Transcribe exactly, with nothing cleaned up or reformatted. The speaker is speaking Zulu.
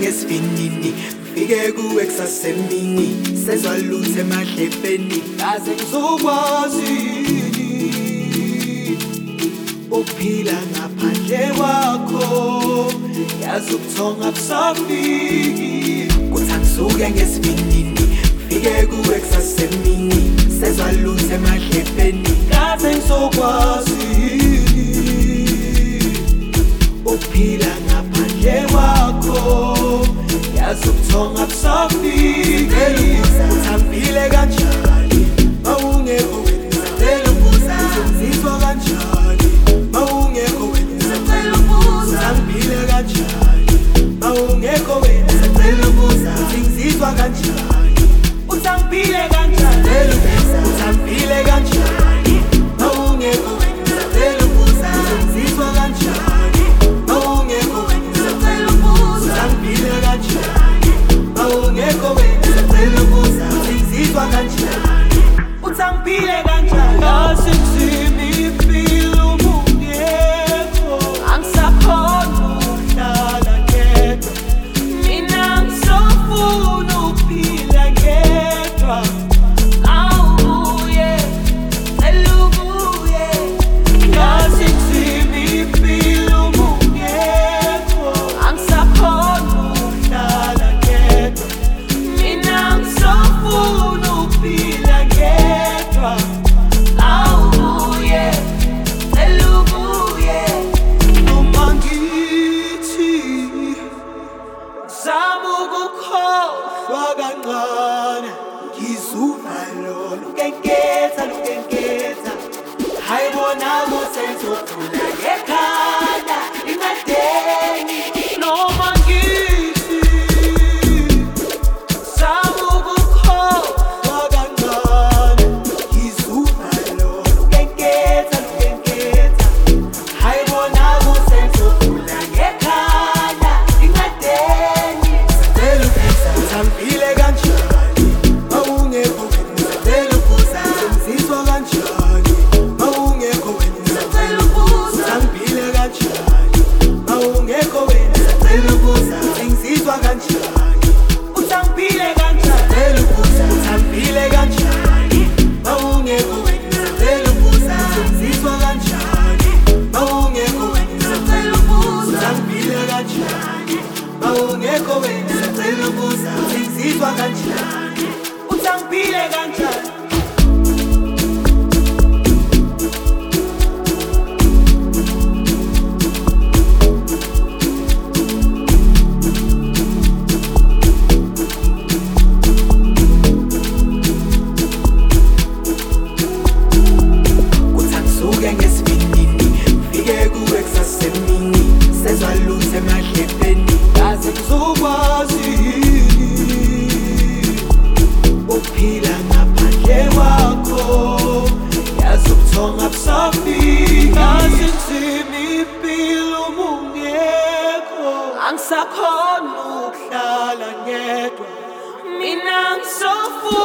ngesivinini ngifike kuwe kusasemini sezwa lutho emadlebheni kaze ngizokwazi ukuphila ngaphandle kwakho yazi ubuthongo abusafiki kuthi angisuke ngesivinini ngifike kuwe kusasemini sezwa lutho emadlebheni kaze ngizokwazi ukuphila ngaphandle kwakho yazi ubuthongo abusafiki uthambile kanjani mawungekho wena ngicela ukubuza uzizwa kanjani mawungekho wena ngicela ukubuza uthambile kanjani mawungekho wena ngicela ukubuza ngizizwa kanjani uthambile kanjani uthambile kanjani mawungekho wena ngicela ukubuza ngizizwa kanjani mawungekho wena ngicela ukubuza uthambile kanjani mawungekho wena ngicela ukubuza ngizizwa kanjani uthambile kanjani asikuzimi impilo mungekho angisakhona ukuhlala ngedwa mina ngisafuna ukuphila ngedwa awubuye elubuye asikuzimi impilo mungekho angisakhona ukuhlala ngedwa mina ngisafuna ukuphila ngedwa awubuye elubuye noma ngithi zama ukukhohlwa kancane ngizuma lona lukenketha lukenketha hayi bona kusenzokhula ngekhanda ingadeni noma ngithi zama ukukhohlwa kancane ngizuma lona lukenketha lukenketha hayi bona kusenzokhula ngekhanda ingadeni ngicela ukubuza uthambile kanjani mawungekho wena ngicela ukubuza ngizizwa kanjani mawungekho wena ngicela ukubuza uthambile kanjani mawungekho wena ngicela ukubuza ngizizwa kanjani uthambile kanjani uthambile kanjani mawungekho wena ngicela ukubuza ngizizwa kanjani mawungekho wena ngicela ukubuza uthambile kanjani mawungekho wena ngicela ukubuza ngizizwa kanjani uthambile kanjani kuthi angisuke ngesivinini ngifike kuwe kusasemini sezwa lutho emadlebheni kaze ngizokwazi ukuphila ngaphandle kwakho yazi ubuthongo abusafiki asikuzimi impilo mungekho angisakhona ukuhlala ngedwa mina ngisafuna